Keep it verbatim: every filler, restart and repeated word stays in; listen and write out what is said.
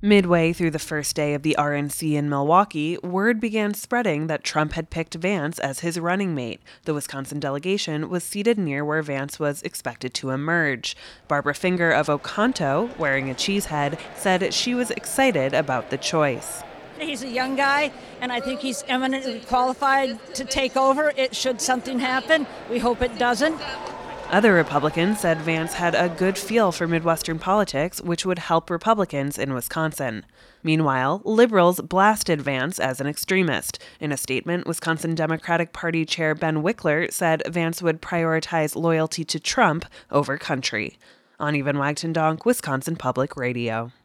Midway through the first day of the R N C in Milwaukee, word began spreading that Trump had picked Vance as his running mate. The Wisconsin delegation was seated near where Vance was expected to emerge. Barbara Finger of Oconto, wearing a cheese head, said she was excited about the choice. He's a young guy, and I think he's eminently qualified to take over. It should something happen. We hope it doesn't. Other Republicans said Vance had a good feel for Midwestern politics, which would help Republicans in Wisconsin. Meanwhile, liberals blasted Vance as an extremist. In a statement, Wisconsin Democratic Party Chair Ben Wickler said Vance would prioritize loyalty to Trump over country. Ani Van Wagtendonk, Wisconsin Public Radio.